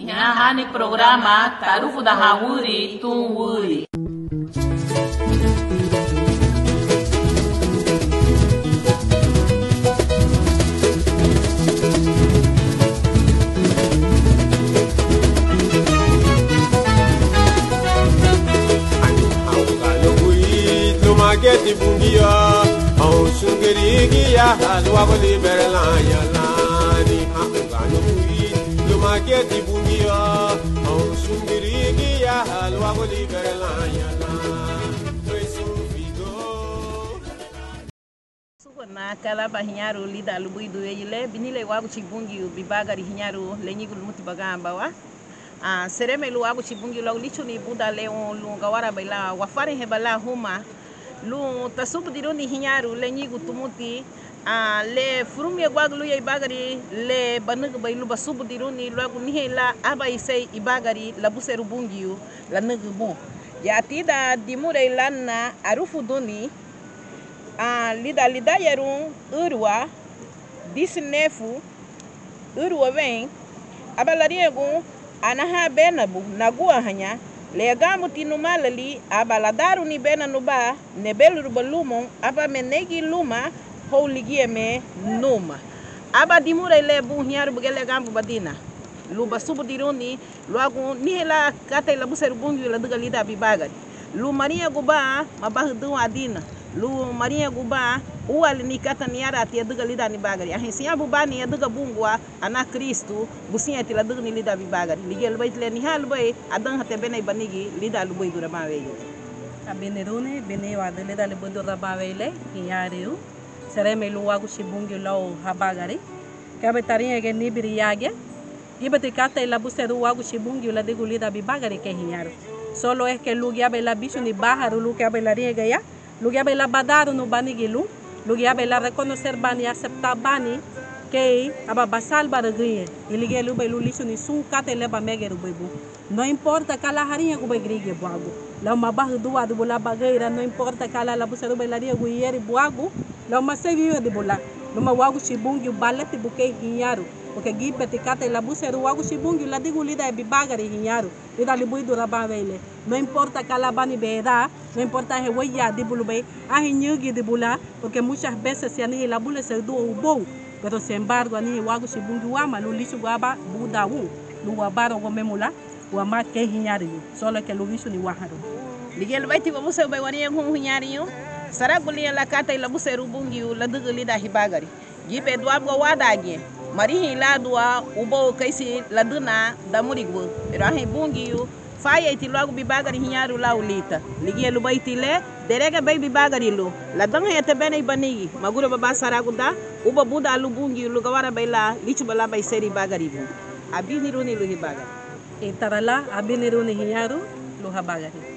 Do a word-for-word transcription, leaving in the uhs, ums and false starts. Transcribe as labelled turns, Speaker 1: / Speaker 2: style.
Speaker 1: Inahani programa Tarufu da Hawuri Tunwuri.
Speaker 2: Mageti bungia, au sungeri ya halwa boli berla ya lani hakano kui. Lo mageti bungia, au sungeri ya halwa boli berla ya lani. Preso figo.
Speaker 3: Sugona kala bahinyaru lida lubuidu yele binile wagu chibungi bibagari hinyaru lenyigu muti bagamba wa. Ah sereme lu wagu chibungi lo licho ni buda leon lu gawara baila wafari hebala huma. Lu tasubu diruni hinyaru le nyigu tumuti a le furumye gwaglu ye ibagari le banug bay lu basubu diruni lagu nihela aba isay ibagari la buseru bungiu la nugu bon ya tida dimure lanna arufu duni a lida lida yeru urwa disinefu urwa vem abalariegu anaha benabu nagua hanya le gamu tinu malali abaladaru ni bena nuba nebelu balumon aba menegi luma holigie me numa aba dimure le bu hiaru bugele gambu badina luba subu diruni luagu nihela kata la buser bungu la duga lida bibagari lu maria guba mabahdu adina lu maria guba uwal ni kata ni yara ti duga lida ni bagari ahinsiya bubani ya duga bungwa ana kristu businya ti la duga ni lida bibagari ligel bait le ni halbay adan hate benay banigi lida lu boy dura bawele
Speaker 4: abenerune bene wa de lida lu boy dura bawele yariu sereme lu wagu shibungi law habagari kabe tarinha ge nibiri yage ibati kata la buseru wagu shibungi la duga lida bibagari ke hinyaru solo es que lu yabe la bicho ni baharu lu kabe la riega ya lu yabe la badaru no banigilu lugi abe la reconocer bani aceptar bani que aba basal baragrinha ele gelu be lu lisu ni sun kate leba megeru bebu não importa kala harinha ku be grige buago la uma barra do ado bola bagaira não importa kala la buseru be la ria gu yeri buago la uma seviu de bola numa wago chibungi balete buke hinharu porque gibete kate la buseru wago chibungi la digu lida e bibagari hinharu lida libu do rabavele não importa kala bani beira não importa he waya de bulube a hinyugi de bula porque muitas vezes se ani la bula se do bom pero sem embargo ani wago chibungi wama lu lisu gaba buda u lu wabaro go memula wa ma ke hinharu solo que lu lisu ni waharo
Speaker 3: ligel baiti bo musa be wani ngu hinharu saraguli la kata la buseru bungi la duga lida hibagari gibe do abgo wadage marihi la dua ubo kaisi la duna da murigbo pero ahi bungi yu faya iti logo bibagari hinyaru la ulita ligi lu baiti le derega bay bibagari lu la danga yete bene banigi magura baba saraguda uba buda lu bungi lu gawara bay la lichu bala bay seri bagari bu abini runi lu hibagari
Speaker 4: e tarala abini runi hinyaru lu habagari